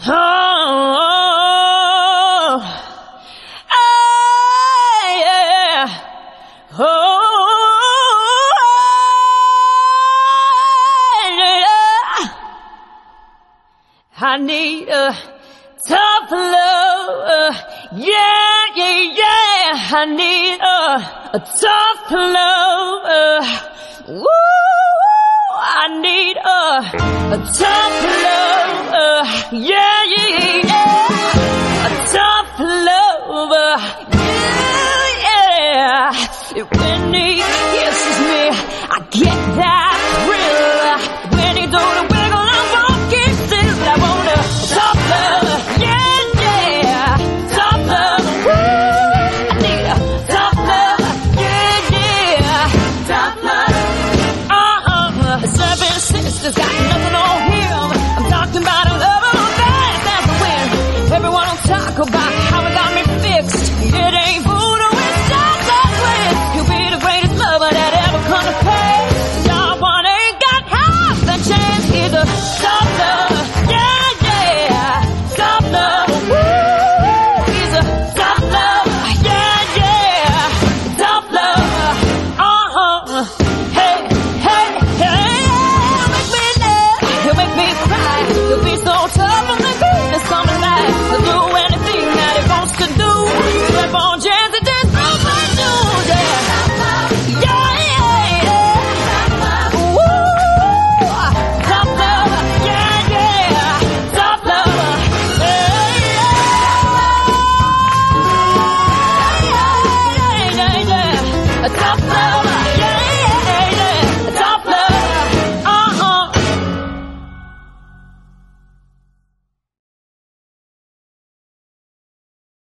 Oh, yeah. Oh, yeah. I need a tough love. Yeah, yeah, yeah. I need a tough love. Woo, I need a tough love. Yeah, yeah.